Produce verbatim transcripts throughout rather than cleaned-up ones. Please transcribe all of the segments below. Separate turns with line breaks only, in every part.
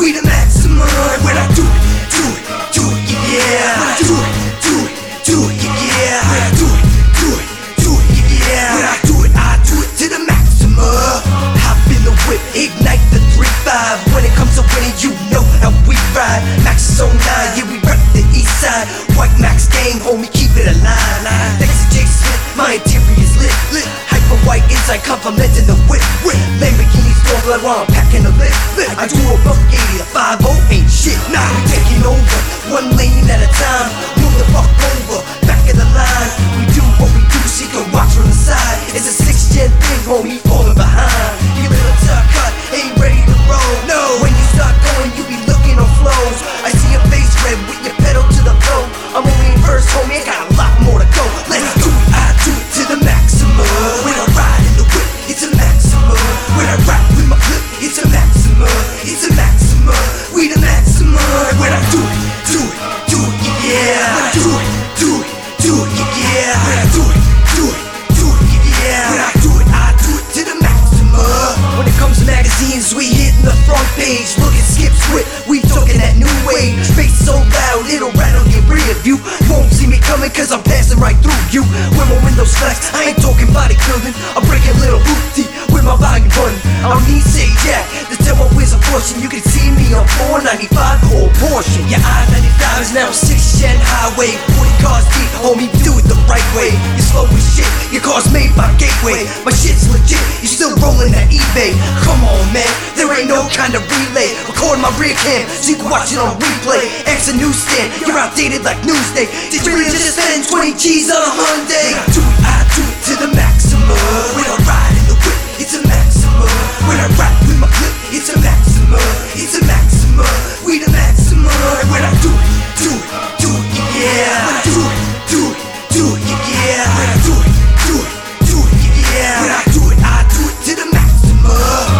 we the maximum. When I do it, do it, do it, yeah. When I do it, do it, do it, yeah. When I do it, do it, do it, yeah. When I do it, I do it to the maximum. Hop in the whip, ignite the three five. When it comes to winning, you know how we ride. Max is oh nine, yeah, we rep the east side. White Max gang, homie, keep it alive. Thanks to Jay Smith, my interior's lit, lit. Hyper white inside, complimenting the whip, whip. Lamborghini storm blood while I'm packing a lip, lip. I do a buck eighty, a five oh ain't shit. Nah, we taking over, one lane at a time. Move the fuck over, back of the line. We do what we do, so you can watch from the side. It's a six gen thing, homie, falling behind. You little tuck cut, ain't ready to roll. No, when you start going, you be looking on flows. I see your face red with your pedal to the floor. I'm only in first, homie, I got a lot more to go. Let's do it, I do it to the maximum. When I ride in the whip, it's a maximum. When I rap with my clip, it's a maximum. It's a maximum, we the maximum. When I do it, do it, do it, yeah. When I do it, do it, do it, yeah. When I do it, do it, do it, yeah. When I do it, I do it to the maximum. When it comes to magazines, we hitting the front page. Look at Skip Swift, we talking that new wave. Bass so loud, it'll rattle your rear view. Won't see me coming cause I'm passing right through you. When my windows flex, I ain't talking bodybuilding. I'm breaking little hoopty with my volume button. I don't need say jack, the demo is a portion. You can see me on four ninety-five whole portion. Yeah, I ninety-five is now six gen highway. forty cars deep, homie, do it the right way. You slow as shit, your car's made by Gateway. My shit's legit, you still rolling that eBay. Come on, man, there ain't no kind of relay. Record my rear cam so you can watch it on replay. X a newsstand, you're outdated like Newsday. Did you really just spend twenty G's on a Hyundai? When I do it, I do it to the maximum. When I ride in the whip, it's a maximum. When I rap with my clip, it's a maximum. It's a maximum, we the maximum. When I do it, do it, do it, yeah. When I do it, do it, do it, yeah. When I do it, do it, do it, yeah. When I do it, I do it to the maximum.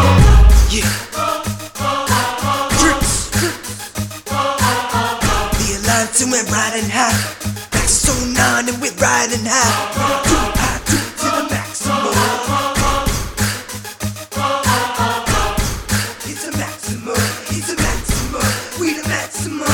Yeah. Drips. The Alliance and we're riding high. Max so nine and we're riding high. When I do it, I do it to the maximum. It's a maximum, it's a maximum, we the maximum.